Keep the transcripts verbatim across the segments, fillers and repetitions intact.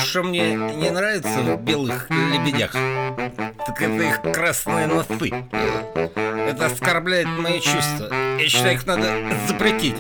Что мне не нравится в белых лебедях, так это их красные носы. Это оскорбляет мои чувства. Я считаю, их надо запретить.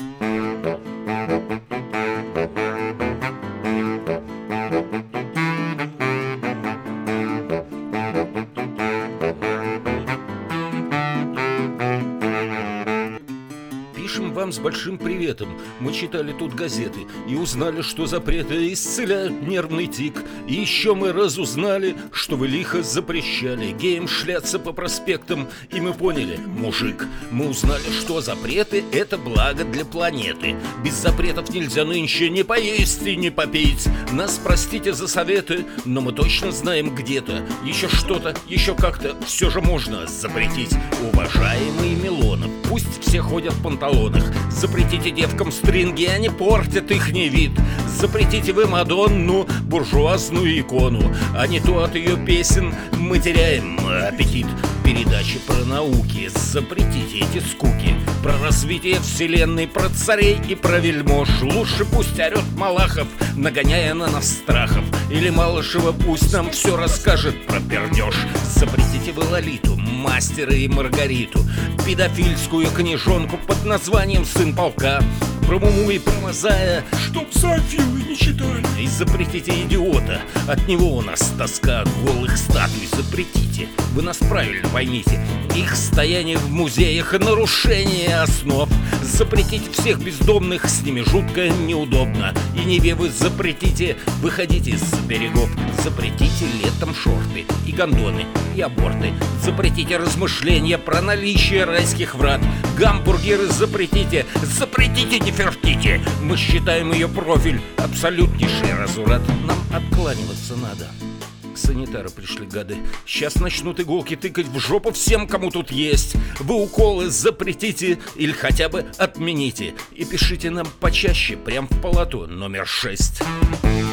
Пишем вам с большим приветом. Мы читали тут газеты и узнали, что запреты исцеляют нервный тик. И еще мы разузнали, что вы лихо запрещали геям шляться по проспектам. И мы поняли, мужик, мы узнали, что запреты — это благо для планеты. Без запретов нельзя нынче ни поесть и не попить. Нас простите за советы, но мы точно знаем где-то еще что-то, еще как-то все же можно запретить. Уважаемый Милонов, пусть все ходят в панталонах. Запретите девкам стринги, они портят ихний вид. Запретите вы Мадонну, буржуазную икону, а не то от ее песен мы теряем аппетит. Передачи про науки, запретите эти скуки. Про развитие вселенной, про царей и про вельмож. Лучше пусть орет Малахов, нагоняя на нас страхов. Или Малышева пусть нам все расскажет про пердеж. Запретите вы Лолиту, Мастера и Маргариту, педофильскую книжонку под названием «Сын полка». Про Муму и про Мазая, чтоб Софию не читали. И запретите идиота, от него у нас тоска голых статуй. Запретите, вы нас правильно поймите, их стояние в музеях и нарушение основ. Запретите всех бездомных, с ними жутко неудобно. И Неве вы запретите, выходите с берегов. Запретите летом шорты и гондоны, и аборты. Запретите размышления про наличие райских врат. Гамбургеры запретите, запретите Нефертити. Мы считаем ее профиль абсолютнейший разврат. Нам откланиваться надо. Санитары пришли, гады. Сейчас начнут иголки тыкать в жопу всем, кому тут есть. Вы уколы запретите или хотя бы отмените. И пишите нам почаще, прям в палату номер шесть.